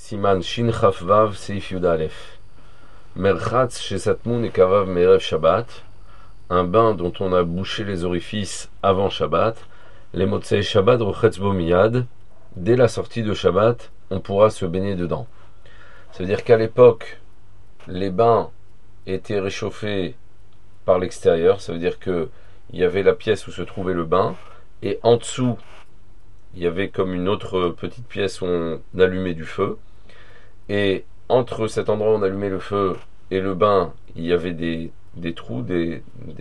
Siman Shin Chaf Vav Seif Yud Aleph. Merchatz Shesatmun et Kavav Merev Shabbat. Un bain dont on a bouché les orifices avant Shabbat. Les Motzei Shabbat Rochetz Bo Miyad. Dès la sortie de Shabbat, on pourra se baigner dedans. Ça veut dire qu'à l'époque, les bains étaient réchauffés par l'extérieur. Ça veut dire qu'il y avait la pièce où se trouvait le bain. Et en dessous, il y avait comme une autre petite pièce où on allumait du feu. Et entre cet endroit où on allumait le feu et le bain, il y avait des trous, des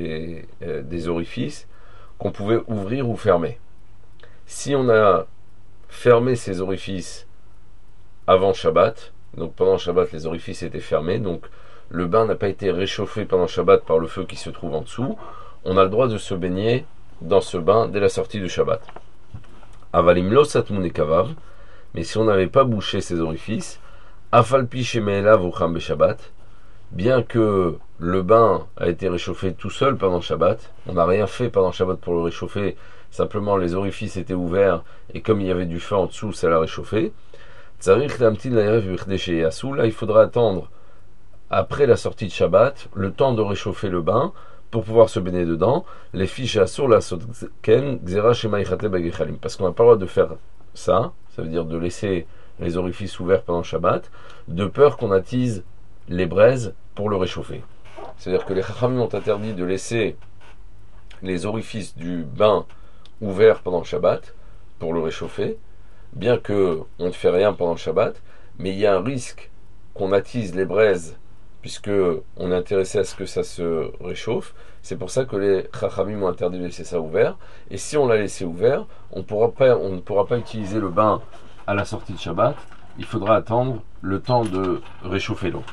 orifices qu'on pouvait ouvrir ou fermer. Si on a fermé ces orifices avant Shabbat, donc pendant Shabbat les orifices étaient fermés, donc le bain n'a pas été réchauffé pendant Shabbat par le feu qui se trouve en dessous, on a le droit de se baigner dans ce bain dès la sortie de Shabbat. Avalim lo satmun et kavav, mais si on n'avait pas bouché ces orifices, afalpi shemeelav ucham beshabbat, bien que le bain a été réchauffé tout seul pendant Shabbat, on n'a rien fait pendant Shabbat pour le réchauffer, simplement les orifices étaient ouverts et comme il y avait du feu en dessous, ça l'a réchauffé. Tzarich lamtin la'erev bichdei sheyasu, là il faudra attendre après la sortie de Shabbat le temps de réchauffer le bain pour pouvoir se baigner dedans. Les fiches asur la sotken xera shema ichate bagechalim, parce qu'on n'a pas le droit de faire ça, ça veut dire de laisser les orifices ouverts pendant Shabbat, de peur qu'on attise les braises pour le réchauffer. C'est-à-dire que les chachamim ont interdit de laisser les orifices du bain ouverts pendant le Shabbat pour le réchauffer, bien que on ne fait rien pendant le Shabbat, mais il y a un risque qu'on attise les braises puisque on est intéressé à ce que ça se réchauffe. C'est pour ça que les chachamim ont interdit de laisser ça ouvert. Et si on l'a laissé ouvert, on ne pourra pas utiliser le bain à la sortie de Shabbat. Il faudra attendre le temps de réchauffer l'eau.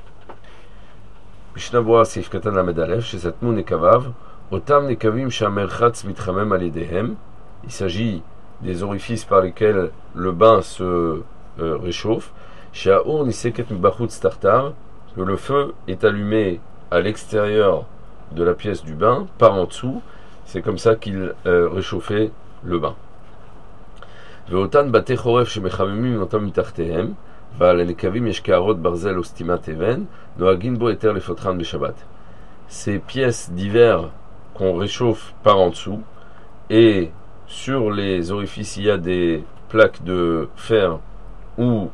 Mishnah Berurah Seif Katan Lamed Aleph, chez Satmun et Kavav, Otam Nekavim Shamerchatz Mitchamem Aledehem. Il s'agit des orifices par lesquels le bain se réchauffe. Chez Aour Niseket Mbachutz Tartar, que le feu est allumé à l'extérieur de la pièce du bain, par en dessous. C'est comme ça qu'il réchauffait le bain. Ve'otan bate choref shemechamemim notam mitachtehem, ועל הנקבים יש קערות ברזל או סתימת אבן, נוהגין בו היתר לפותחן בשבת. Ces pièces d'hiver qu'on réchauffe par en dessous, et sur les orifices il y a des plaques de fer ou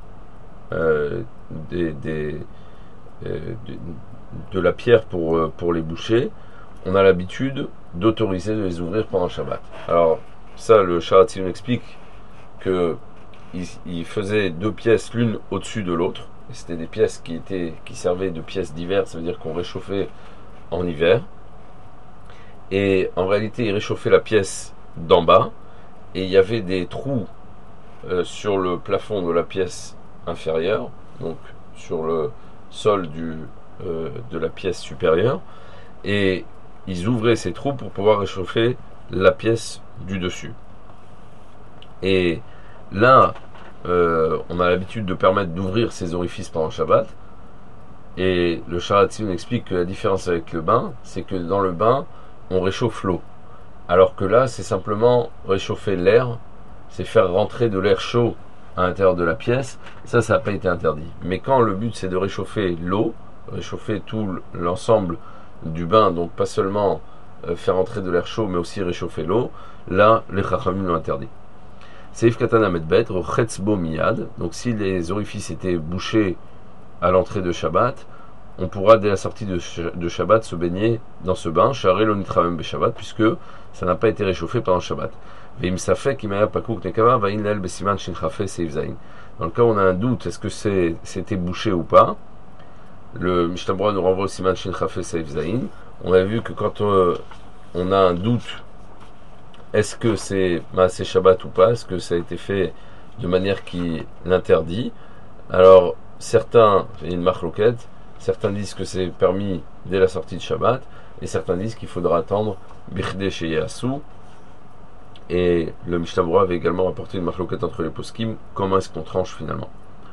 de la pierre pour les boucher, on a l'habitude d'autoriser de les ouvrir pendant Shabbat. Alors ça, le Sharatzim explique que il faisait deux pièces l'une au-dessus de l'autre. Et c'était des pièces qui servaient de pièces d'hiver, ça veut dire qu'on réchauffait en hiver. Et en réalité, il réchauffait la pièce d'en bas, et il y avait des trous sur le plafond de la pièce inférieure, donc sur le sol de la pièce supérieure, et ils ouvraient ces trous pour pouvoir réchauffer la pièce du dessus. Et là, on a l'habitude de permettre d'ouvrir ces orifices pendant Shabbat, et le Sharatzim explique que la différence avec le bain, c'est que dans le bain, on réchauffe l'eau, alors que là, c'est simplement réchauffer l'air, c'est faire rentrer de l'air chaud à l'intérieur de la pièce. Ça n'a pas été interdit. Mais quand le but c'est de réchauffer l'eau, réchauffer tout l'ensemble du bain, donc pas seulement faire entrer de l'air chaud, mais aussi réchauffer l'eau, là, les chachamim l'ont interdit. Seif Katan Lamed Bet, Rochetz Bo Miyad. Donc si les orifices étaient bouchés à l'entrée de Shabbat, on pourra dès la sortie de Shabbat se baigner dans ce bain, Sharei lo nitramem beshabbat, puisque ça n'a pas été réchauffé pendant Shabbat. Veim safek imaya pakouk nekava vain lel besiman shin chafei seif zayin. Dans le cas où on a un doute, est-ce que c'était bouché ou pas, le Mishnah Berurah nous renvoie au siman shin chafei seif zayin. On a vu que quand on a un doute, est-ce que c'est Maaseh Shabbat ou pas, est-ce que ça a été fait de manière qui l'interdit. Alors certains, il y a une marloquette, certains disent que c'est permis dès la sortie de Shabbat, et certains disent qu'il faudra attendre bichdei sheyasu. Et le Mishnah Berurah avait également rapporté une marloquette entre les poskim. Comment est-ce qu'on tranche finalement?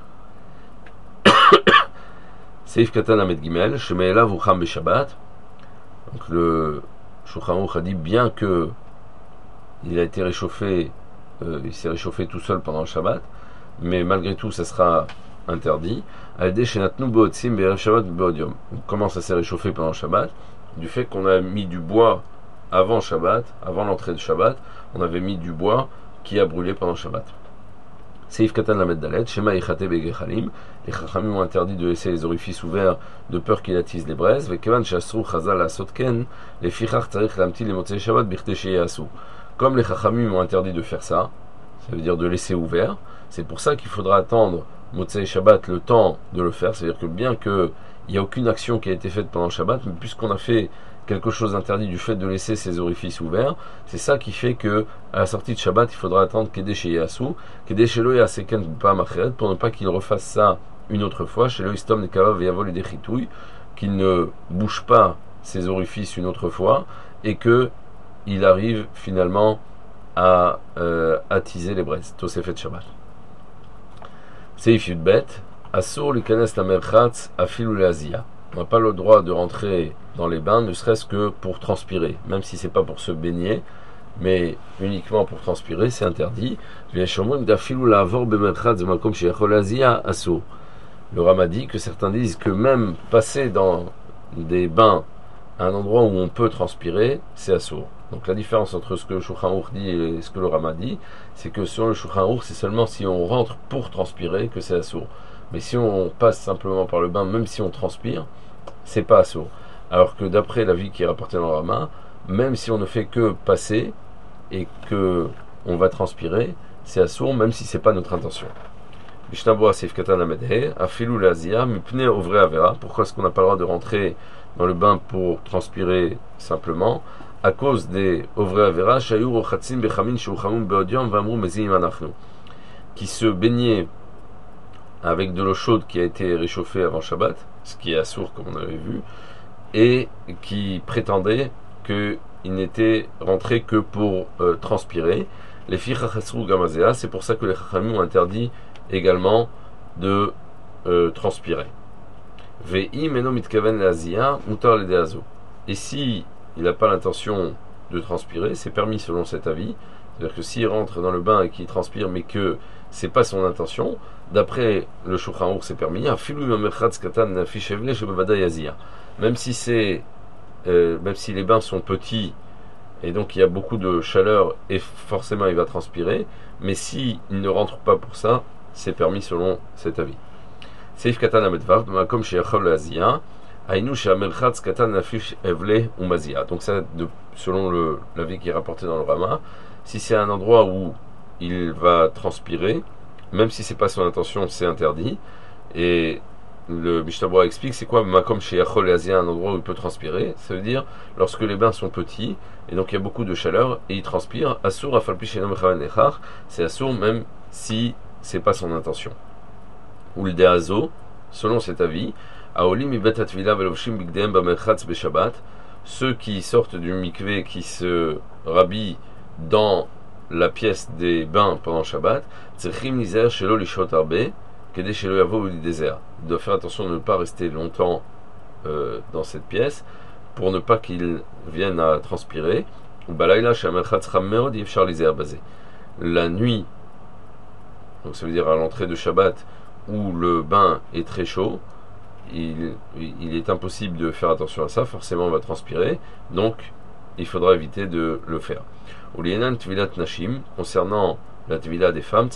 Seif Katan Lamed Gimel, Shemeelav ucham beshabbat. Donc le Shulchan Aruch a dit, bien que il a été réchauffé, il s'est réchauffé tout seul pendant le Shabbat, mais malgré tout, ça sera interdit. Al-Dé Shenatnu Bootsim Be'erev Shabbat Be'od Yom. On commence à se réchauffer pendant Shabbat, du fait qu'on a mis du bois avant Shabbat, avant l'entrée de Shabbat, on avait mis du bois qui a brûlé pendant Shabbat. Seif Katan Lamed Dalet, Shema Ichate Begechalim, les Chachamim ont interdit de laisser les orifices ouverts de peur qu'il attise les braises, Vekevan Shasru Chazal Asotken, les Fichach Tzarich Lamti les Motzei Shabbat Birte Sheyasu. Comme les Chachamim ont interdit de faire ça, ça veut dire de laisser ouvert, c'est pour ça qu'il faudra attendre Motzei Shabbat le temps de le faire, c'est-à-dire que bien qu'il n'y a aucune action qui a été faite pendant Shabbat, mais puisqu'on a fait quelque chose d'interdit du fait de laisser ces orifices ouverts, c'est ça qui fait que à la sortie de Shabbat, il faudra attendre Kedesh Yasu, Kedesh Elo Yaseken Pam Acheret, pour ne pas qu'il refasse ça une autre fois, chez le Istom Nekavav Yavol Idechitouy, qu'il ne bouge pas ses orifices une autre fois, et que il arrive finalement à attiser les braises. Tosefet Shabbat. Seif Yudbet, Asur Likanes la Merchatz Afilu Leazia. On n'a pas le droit de rentrer dans les bains, ne serait-ce que pour transpirer, même si c'est pas pour se baigner, mais uniquement pour transpirer, c'est interdit. Le Rama dit que certains disent que même passer dans des bains à un endroit où on peut transpirer, c'est assourd. Donc la différence entre ce que le Shulchan Aruch dit et ce que le Rama dit, c'est que sur le Shulchan Aruch, c'est seulement si on rentre pour transpirer que c'est assourd. Mais si on passe simplement par le bain, même si on transpire, c'est pas assourd. Alors que d'après l'avis qui est rapporté dans le Rama, même si on ne fait que passer et que on va transpirer, c'est assourd même si c'est pas notre intention. Pourquoi est-ce qu'on n'a pas le droit de rentrer dans le bain pour transpirer simplement? À cause des Ovrei Avera, qui se baignaient avec de l'eau chaude qui a été réchauffée avant Shabbat, ce qui est assourd comme on avait vu, et qui prétendaient qu'il n'était rentré que pour transpirer. Les filles Chachasru Gamazea, c'est pour ça que les Chachamim ont interdit également de transpirer. Ve'i meno mitkaven leazia mutar ledeazo. Et si il n'a pas l'intention de transpirer, c'est permis selon cet avis. C'est-à-dire que s'il rentre dans le bain et qu'il transpire, mais que c'est pas son intention, d'après le Shulchan Aruch, c'est permis. Même si c'est, même si les bains sont petits et donc il y a beaucoup de chaleur et forcément il va transpirer, mais si il ne rentre pas pour ça, c'est permis selon cet avis. Seif katan amedvav, comme chez Yachol Azia, aïnou chez Amelchatz katan nafish evle umazia. Donc ça, selon l'avis qui est rapporté dans le Rama, si c'est un endroit où il va transpirer, même si c'est pas son intention, c'est interdit. Et le Mishnah Berurah explique c'est quoi comme chez Yachol Azia, un endroit où il peut transpirer. Ça veut dire lorsque les bains sont petits et donc il y a beaucoup de chaleur et il transpire. Assour afalpi shenom mechaven lechach, c'est assour même si c'est pas son intention. Ou le deazo, selon cet avis, aolim ibet hatvila velovshim bigdeem bamerchatz beshabbat, ceux qui sortent du mikvé, qui se rhabillent dans la pièce des bains pendant Shabbat, tzrichim nizer shelo lishot arbe, kede shelo yavo li désert. Ils doivent faire attention de ne pas rester longtemps dans cette pièce, pour ne pas qu'ils viennent à transpirer. Balayla shamerchatz cham meod yefshar lizer basé. La nuit, donc ça veut dire à l'entrée de Shabbat, où le bain est très chaud, il est impossible de faire attention à ça, forcément on va transpirer, donc il faudra éviter de le faire. Ulienan tvilat nashim, concernant la tvila des femmes,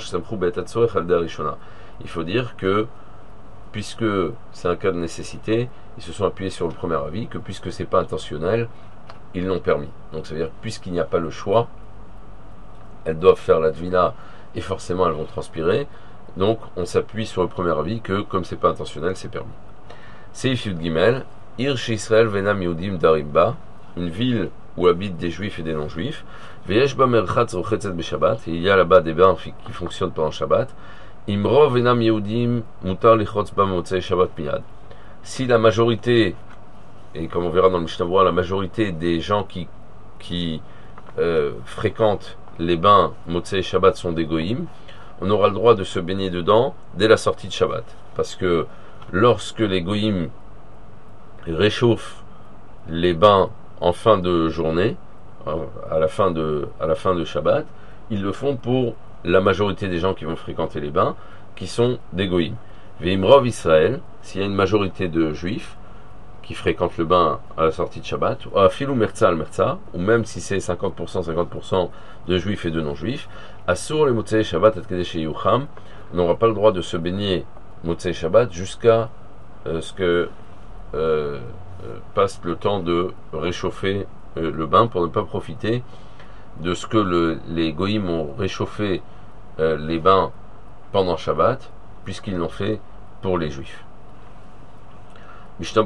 il faut dire que, puisque c'est un cas de nécessité, ils se sont appuyés sur le premier avis, que puisque c'est pas intentionnel, ils l'ont permis. Donc ça veut dire que puisqu'il n'y a pas le choix, elles doivent faire la tvila et forcément elles vont transpirer. Donc on s'appuie sur le premier avis que comme c'est pas intentionnel, c'est permis. Seif Yud Gimel, Ir Israël Venam Yehudim Darimba, une ville où habitent des juifs et des non-juifs. Veyesh ba merchatz rochetzet beshabbat, et il y a là-bas des bains qui fonctionnent pendant Shabbat. Imro Venam Yehudim mutar lichotz ba motzei Shabbat miyad. Si la majorité, et comme on verra dans le Mishnah Berurah, la majorité des gens qui fréquentent les bains motzei Shabbat sont des goïms, on aura le droit de se baigner dedans dès la sortie de Shabbat. Parce que lorsque les goïms réchauffent les bains en fin de journée, à la fin de Shabbat, ils le font pour la majorité des gens qui vont fréquenter les bains. qui sont des goïms. Veimrov Israël, s'il y a une majorité de juifs qui fréquentent le bain à la sortie de Shabbat, ou afilou merza al merza, ou même si c'est 50% de juifs et de non-juifs, asur le motzei Shabbat at kedesh yucham, on n'aura pas le droit de se baigner motzei Shabbat jusqu'à ce que passe le temps de réchauffer le bain pour ne pas profiter de ce que les goïms ont réchauffé les bains pendant Shabbat, puisqu'ils l'ont fait pour les juifs. Lorsque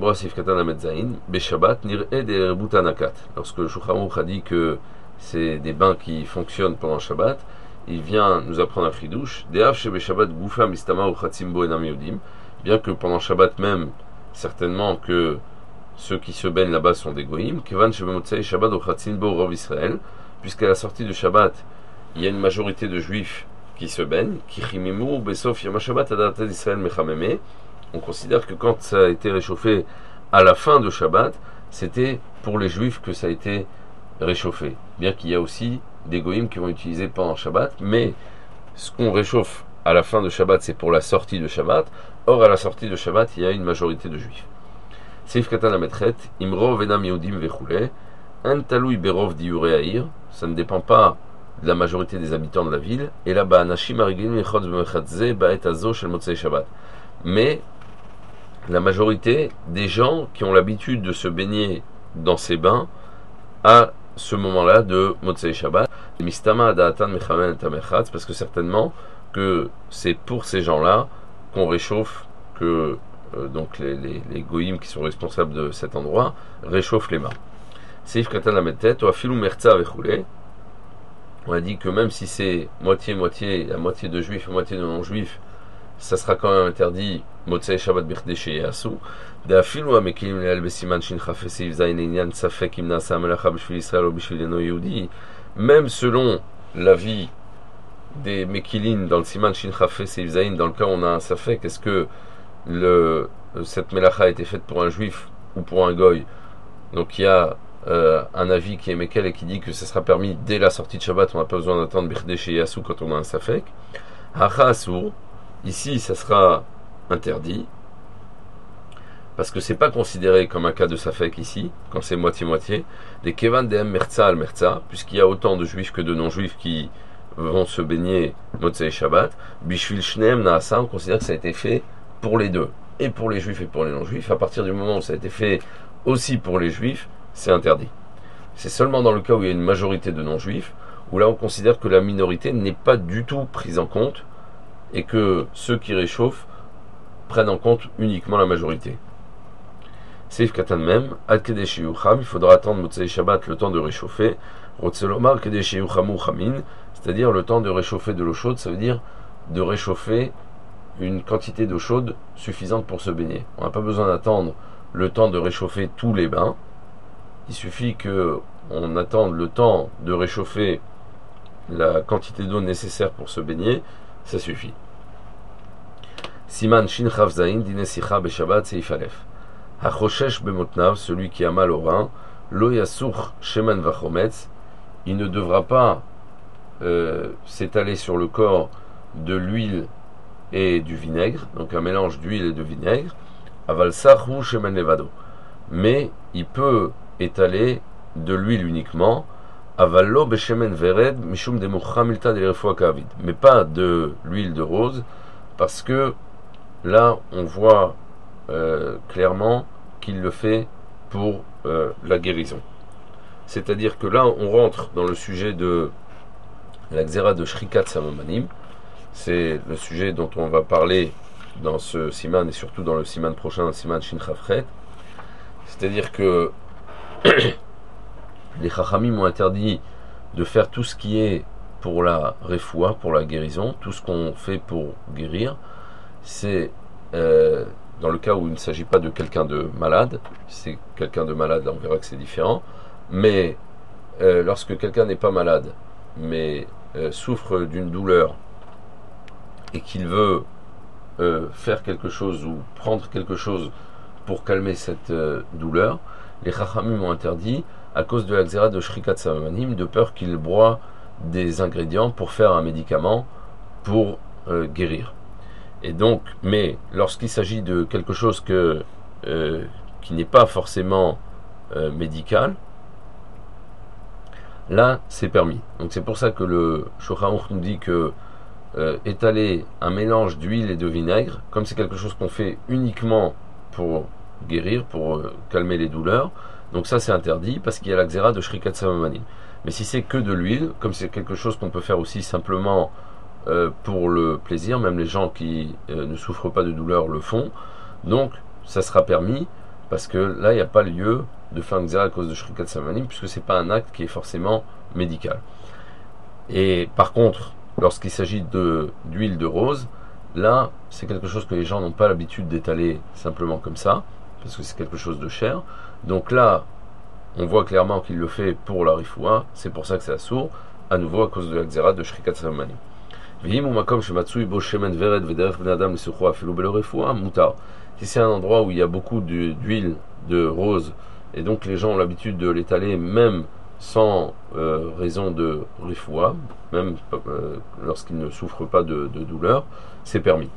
le Shulchan Aruch a dit que c'est des bains qui fonctionnent pendant Shabbat, il vient nous apprendre un fridouche. Bien que pendant Shabbat même, certainement que ceux qui se baignent là-bas sont des goïms, puisqu'à la sortie de Shabbat, il y a une majorité de juifs qui se baignent, on considère que quand ça a été réchauffé à la fin de Shabbat, c'était pour les juifs que ça a été réchauffé. Bien qu'il y a aussi des goïms qui vont utiliser pendant Shabbat, mais ce qu'on réchauffe à la fin de Shabbat, c'est pour la sortie de Shabbat. Or, à la sortie de Shabbat, il y a une majorité de juifs. Seif Katan Ametret, Imrov Enam Yehudim Vechule, Antalui Berov Diure Aïr, ça ne dépend pas de la majorité des habitants de la ville, et là-bas, Nashim Arigin Echotz Bemechadze, Baet Azo Shel Motzei Shabbat. Mais la majorité des gens qui ont l'habitude de se baigner dans ces bains à ce moment-là de Motzei Shabbat, Mistama Adatan Mechamen Tamerchatz, parce que certainement que c'est pour ces gens-là qu'on réchauffe, que donc les goïms qui sont responsables de cet endroit réchauffent les bains. Seif Katan Lametet, ou Afilou Merza Vechule, on a dit que même si c'est moitié-moitié, la moitié de juifs et moitié de non-juifs, ça sera quand même interdit Motzei Shabbat Birchdesh Yasu. D'Afilu Amekilim Leal Besiman Shin Chafes Seif Zayin Inyan Safek Im Nasa Melacha B'Shvil Israël ou B'Shvil Eno Yehudi, même selon l'avis des Mekilin dans le Siman Shin Chafes Seif Zayin, dans le cas où on a un Safek, est-ce que cette Melacha a été faite pour un juif ou pour un goy? Donc il y a un avis qui est Mekel et qui dit que ça sera permis dès la sortie de Shabbat, on n'a pas besoin d'attendre Birchdesh Yasu quand on a un Safek. Hacha Asur, ici, ça sera interdit, parce que c'est pas considéré comme un cas de Safek ici, quand c'est moitié-moitié, des Kevan Dem Merza al Merza, puisqu'il y a autant de juifs que de non-juifs qui vont se baigner Motzei Shabbat, Bishvil Shneem Naasa, on considère que ça a été fait pour les deux, et pour les juifs et pour les non-juifs. À partir du moment où ça a été fait aussi pour les juifs, c'est interdit. C'est seulement dans le cas où il y a une majorité de non-juifs, où là on considère que la minorité n'est pas du tout prise en compte, et que ceux qui réchauffent prennent en compte uniquement la majorité. Seif Katan Mem, Ad Kedesh Yucham, il faudra attendre Motzei Shabbat le temps de réchauffer. Rotzelomar Kedesh Yuchamu Chamin, c'est-à-dire le temps de réchauffer de l'eau chaude, ça veut dire de réchauffer une quantité d'eau chaude suffisante pour se baigner. On n'a pas besoin d'attendre le temps de réchauffer tous les bains. Il suffit qu'on attende le temps de réchauffer la quantité d'eau nécessaire pour se baigner, ça suffit. Siman Shin Chav Zayin Dine Sicha Beshabbat Seif Alef. Hachoshesh Bemotnav, celui qui a mal au rein, Lo Yasur Sheman Vachometz, il ne devra pas s'étaler sur le corps de l'huile et du vinaigre, donc un mélange d'huile et de vinaigre, Aval Sahu Sheman Levado. Mais il peut étaler de l'huile uniquement, Avallo Beshemen Vered Mishum Demucha Milta de Refua Kavid, mais pas de l'huile de rose, parce que là on voit clairement qu'il le fait pour la guérison. C'est-à-dire que là on rentre dans le sujet de la Xéra de Shrikat Samomanim, c'est le sujet dont on va parler dans ce siman et surtout dans le siman prochain, dans le siman Shin Chafret. C'est-à-dire que les Chachamim ont interdit de faire tout ce qui est pour la refoua, pour la guérison, tout ce qu'on fait pour guérir. C'est dans le cas où il ne s'agit pas de quelqu'un de malade. C'est quelqu'un de malade, là on verra que c'est différent. Mais lorsque quelqu'un n'est pas malade, mais souffre d'une douleur et qu'il veut faire quelque chose ou prendre quelque chose pour calmer cette douleur, les Chachamim ont interdit, à cause de la Xéra de Shrikat Samanim, de peur qu'il broie des ingrédients pour faire un médicament pour guérir. Et donc, mais lorsqu'il s'agit de quelque chose qui n'est pas forcément médical, là c'est permis. Donc c'est pour ça que le Shulchan Aruch nous dit que étaler un mélange d'huile et de vinaigre, comme c'est quelque chose qu'on fait uniquement pour guérir, pour calmer les douleurs, donc ça c'est interdit parce qu'il y a la xéra de Shrikat Samamanim. Mais si c'est que de l'huile, comme c'est quelque chose qu'on peut faire aussi simplement pour le plaisir, même les gens qui ne souffrent pas de douleur le font, donc ça sera permis parce que là il n'y a pas lieu de faire un xéra à cause de Shrikat Samamanim puisque c'est pas un acte qui est forcément médical. Et par contre, lorsqu'il s'agit d'huile de rose, là, c'est quelque chose que les gens n'ont pas l'habitude d'étaler simplement comme ça, parce que c'est quelque chose de cher. Donc là, on voit clairement qu'il le fait pour la rifoua, c'est pour ça que c'est assourd, à nouveau à cause de la xéra de Shrikat Samamanim. Si c'est un endroit où il y a beaucoup d'huile de rose, et donc les gens ont l'habitude de l'étaler même sans raison de rifoua, même lorsqu'ils ne souffrent pas de douleur, c'est permis.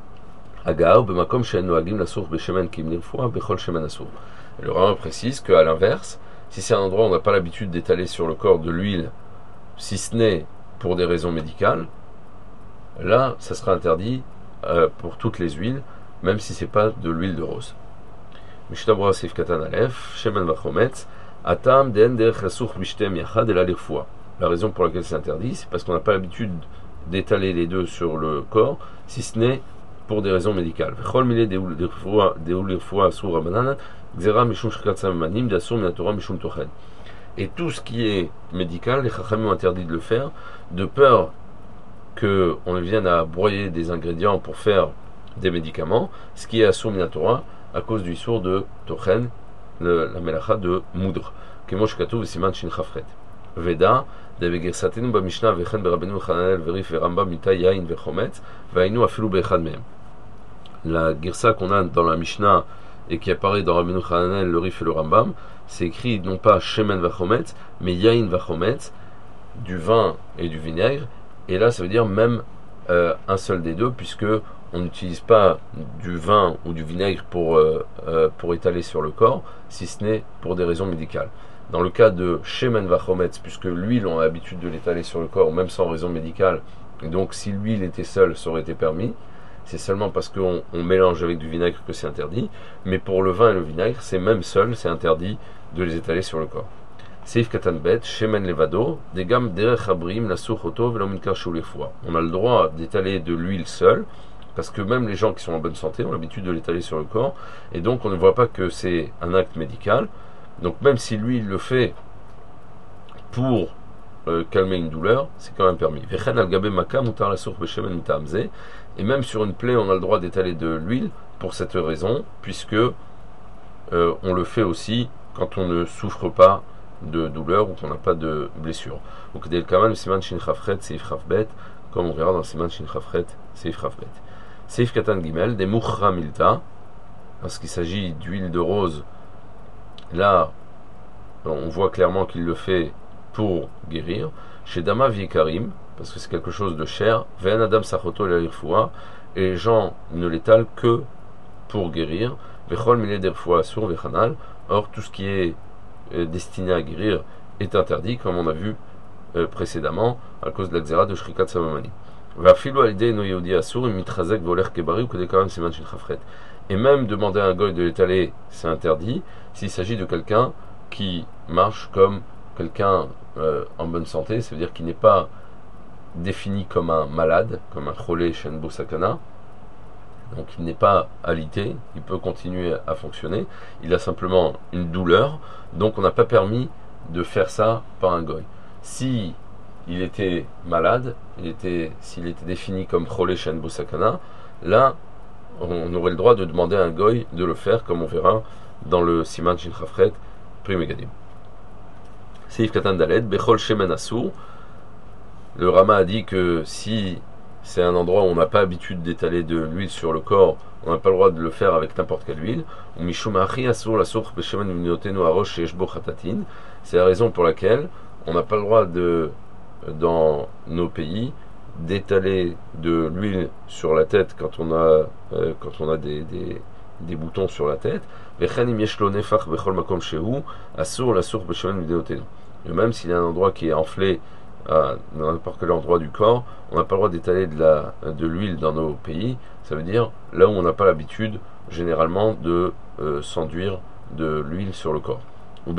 Le Rambam précise qu'à l'inverse, si c'est un endroit où on n'a pas l'habitude d'étaler sur le corps de l'huile, si ce n'est pour des raisons médicales, là, ça sera interdit pour toutes les huiles, même si c'est pas de l'huile de rose. Mishnah Sif Katan Aleph, Shemen Vachometz, Atam Den Derech Asuch Bishtem Yachad El Alirfoua. La raison pour laquelle c'est interdit, c'est parce qu'on n'a pas l'habitude d'étaler les deux sur le corps, si ce n'est pour des raisons médicales. Vechol Mile Deulirfoua Asur Rabanan, Xera Mishum Shrikat Samamanim, Dasur Minatora Mishum Tochen. Et tout ce qui est médical, les Chachamim ont interdit de le faire, de peur qu'on vienne à broyer des ingrédients pour faire des médicaments, ce qui est Asur Minatora, à cause du sourd de Tochen, la melacha de moudre. Kemosh Katou Siman Shin Chafret. Veda, Devegersatenu Bamishna Vechen Berabenu Chananel Verif Veramba Mita Yain Vechometz, Vainu Afilu Bechad Mehem. La girsa qu'on a dans la Mishnah et qui apparaît dans Rabbeinu Chananel, le Rif et le Rambam, c'est écrit non pas Shemen Vachometz, mais Yain Vachometz, du vin et du vinaigre. Et là, ça veut dire même un seul des deux, puisque on n'utilise pas du vin ou du vinaigre pour étaler sur le corps, si ce n'est pour des raisons médicales. Dans le cas de Shemen Vachometz, puisque l'huile, on a l'habitude de l'étaler sur le corps, même sans raison médicale, et donc si l'huile était seule, ça aurait été permis, c'est seulement parce qu'on mélange avec du vinaigre que c'est interdit, mais pour le vin et le vinaigre, c'est même seul, c'est interdit de les étaler sur le corps. Seif Katan Bet, Shemen Levado, Degam Derech Abrim, Lasur Choto, Velominkar Shulefua. On a le droit d'étaler de l'huile seule, parce que même les gens qui sont en bonne santé ont l'habitude de l'étaler sur le corps, et donc on ne voit pas que c'est un acte médical. Donc même si lui il le fait pour calmer une douleur, c'est quand même permis. Et même sur une plaie, on a le droit d'étaler de l'huile pour cette raison, puisque on le fait aussi quand on ne souffre pas de douleur ou qu'on n'a pas de blessure. Donc Del Kaman Siman Shin Chafret Seif Chafbet, comme on verra dans Siman Shin Chafret Seif Chafbet. Seif Katan Gimel, des Mukhra Milta, lorsqu'il s'agit d'huile de rose, là, on voit clairement qu'il le fait pour guérir. Chez Dama Vikarim, parce que c'est quelque chose de cher, Ven Adam Sachoto et les gens ne l'étalent que pour guérir. Vechol Mile Derfoua sur Vechanal. Or, tout ce qui est destiné à guérir est interdit, comme on a vu précédemment, à cause de la xéra de Shrikat Samamani. Et même demander à un goy de l'étaler, c'est interdit s'il s'agit de quelqu'un qui marche comme quelqu'un en bonne santé, ça veut dire qu'il n'est pas défini comme un malade, comme un cholé shenbo sakana, donc il n'est pas alité, il peut continuer à fonctionner, il a simplement une douleur, donc on n'a pas permis de faire ça par un goy. Si il était malade, s'il était défini comme cholé shenbo sakana, là on aurait le droit de demander à un goy de le faire, comme on verra dans le Siman Shin Chafret Pri Megadim. Seif Katan Daled, Bechol Shemen Asur. Le Rama a dit que si c'est un endroit où on n'a pas l'habitude d'étaler de l'huile sur le corps, on n'a pas le droit de le faire avec n'importe quelle huile. Ou Mishum Achi Asur Lasur Beshemen Minotenu Arosh Sheshbo Khatatin. C'est la raison pour laquelle on n'a pas le droit dans nos pays d'étaler de l'huile sur la tête quand on a des boutons sur la tête. Et même s'il y a un endroit qui est enflé dans n'importe quel endroit du corps, on n'a pas le droit d'étaler de l'huile dans nos pays. Ça veut dire là où on n'a pas l'habitude généralement de s'enduire de l'huile sur le corps. Ou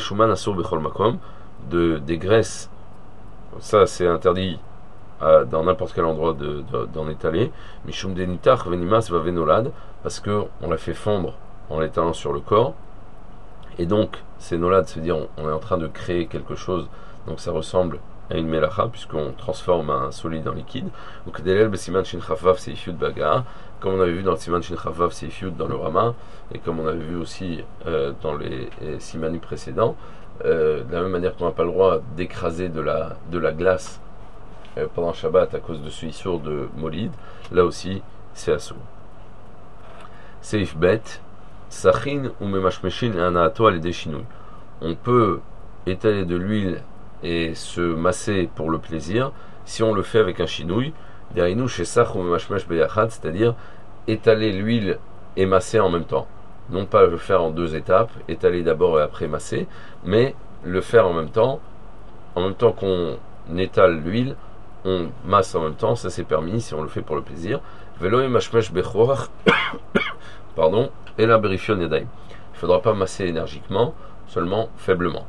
des graisses, ça c'est interdit dans n'importe quel endroit d'en étaler. Mishum denitach venimas va venolad, parce que on l'a fait fondre en l'étalant sur le corps. Et donc, c'est nolad, c'est-à-dire on est en train de créer quelque chose, donc ça ressemble à une melacha, puisqu'on transforme un solide en liquide. Donc, delel besiman shin chavav seifyud baga, comme on avait vu dans le siman shin chavav seifyud dans le Rama, et comme on avait vu aussi dans les simani précédents, de la même manière qu'on n'a pas le droit d'écraser de la glace pendant Shabbat à cause de ce issour de molid, là aussi c'est assour. Seif bet, sachin ou memashmeshin anaato les déchinouilles. On peut étaler de l'huile et se masser pour le plaisir si on le fait avec un chinouille. Derrière chez sach ou memashmesh beyachad, c'est-à-dire étaler l'huile et masser en même temps. Non pas le faire en deux étapes, étaler d'abord et après masser, mais le faire en même temps qu'on étale l'huile, on masse en même temps, ça c'est permis si on le fait pour le plaisir. Velo et mashmesh bechoach, pardon, et la berifion yadaim. Il ne faudra pas masser énergiquement, seulement faiblement.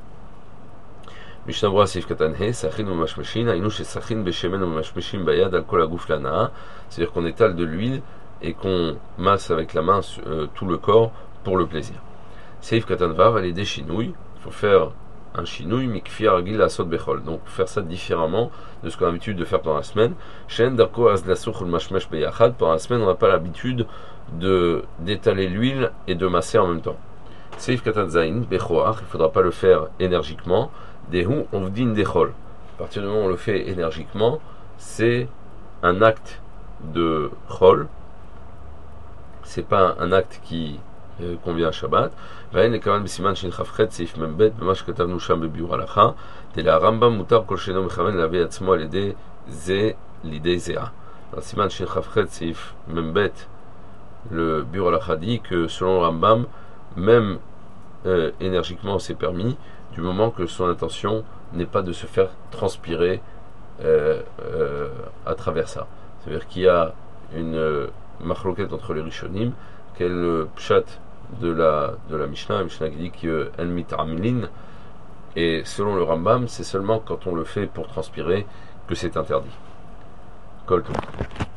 Mishnah Sif Katanhe, Sachin ou Mashmeshin, Aïnou chez Sachin Beshemen ou Mashmeshin Bayad, Alcool Agouf Lana, c'est-à-dire qu'on étale de l'huile et qu'on masse avec la main tout le corps pour le plaisir. Seif Katanvav, elle est des chinouilles, il faut faire un chinouille, mikfir agil asot bechol, donc faire ça différemment de ce qu'on a l'habitude de faire pendant la semaine. Shen darko azlasukh mashmesh beyachad, pendant la semaine on n'a pas l'habitude d'étaler l'huile et de masser en même temps. Seif Katanzain, bechoach, il ne faudra pas le faire énergiquement. Dehu ovdin dechol. À partir du moment où on le fait énergiquement, c'est un acte de chol. C'est pas un acte qui convient à Shabbat. Vayen le kavan b'siman shin chafchet seif membet b'mash katavnu sham bebiur halacha. Tela Rambam mutar kol sheno mechaven lavi atzmo al yedei ze lidei zea. Dans siman shin chafchet seif membet, le biur halacha dit que selon Rambam, même énergiquement c'est permis, du moment que son intention n'est pas de se faire transpirer à travers ça. C'est-à-dire qu'il y a une machloket entre les rishonim, quel est le pshat de la Mishnah qui dit que en mit'amilin, et selon le Rambam, c'est seulement quand on le fait pour transpirer que c'est interdit. Kol tov.